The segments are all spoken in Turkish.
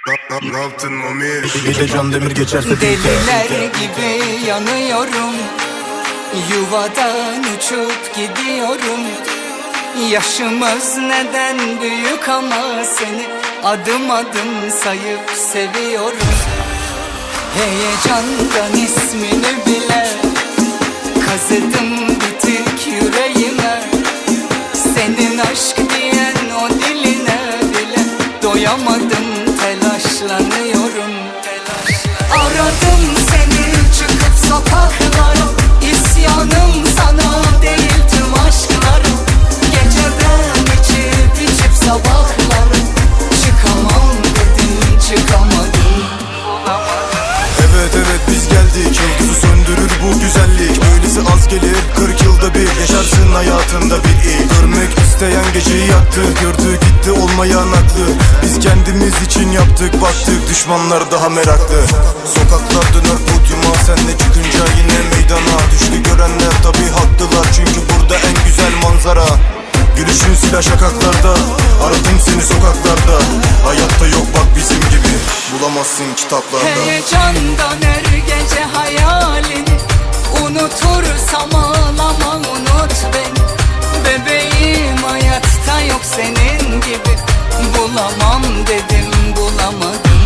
Ne yaptın mami? Gece can demir geçerse deliler gibi yanıyorum. Yuvadan uçup gidiyorum. Yaşımız neden büyük ama seni adım adım sayıp seviyorum. Heyecandan ismini bile kazıdım bitik yüreğime. Senin aşk diyen o diline bile doyamadım, telaşlanıyorum. Aradım seni çıkıp sokaklara, isyanım sana değil tüm aşklarım. Geceden içip içip sabahlara, çıkamam dedim çıkamadım, bulamadım. Evet biz geldik, yıldızı söndürür bu güzellik. Böylesi az gelir 40 yılda bir, yaşarsın hayatında bir ilk. Görmek isteyen geceyi yaktı, gördü gitti olmayan aklı. Biz kendimiz için yaptık, baktık düşmanlar daha meraklı. Sokaklar döner podyuma, senle çıkınca yine meydana. Düştü görenler tabi haklılar, çünkü burada en güzel manzara. Gülüşün silah şakaklarda, aradım seni sokaklarda. Hayatta yok bak bizim gibi, bulamazsın kitaplarda. Heyecandan her gece hayalini unutursam ağlama, unut beni. Bebeğim hayatta yok senin gibi, bulamam dedim bulamadım.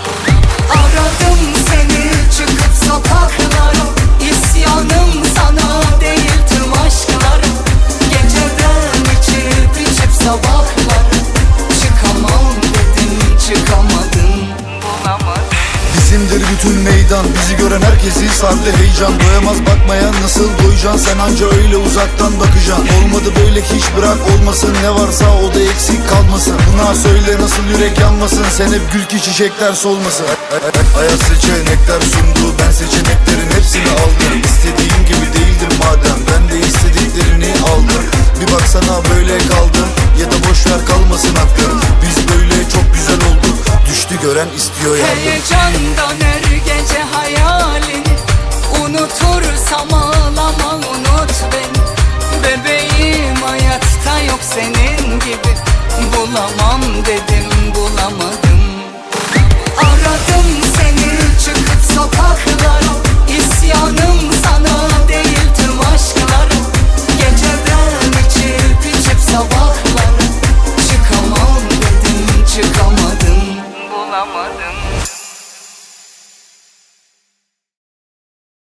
Aradım seni çıkıp sokaklara, isyanım sana değil tüm aşklarım. Geceden içip içip sabahlara, çıkamam dedim çıkamadım, bulamadım. Bizimdir bütün meydan, bizi gören herkesi sardı heyecan. Doyamaz bakmayan nasıl doyacaksın, sen anca öyle uzaktan bakacaksın. Olmadı böyle hiç bırak olmasın, ne varsa o da eksik kalmasın. Buna söyle nasıl yürek yanmasın, sen hep gül ki çiçekler solmasın. Hayat seçenekler sundu, ben seçeneklerin hepsini aldım. İstediğim gibi değildim madem, ben de istediklerini aldım. Bir baksana böyle kaldım, ya da boşver kalmasın hakkım. Biz böyle çok güzel olduk, düştü gören istiyor yardım. Heyecandan her gece hayalini unutursam ağlama, unut beni. Bebeğim hayatta yok senin gibi, bulamam dedim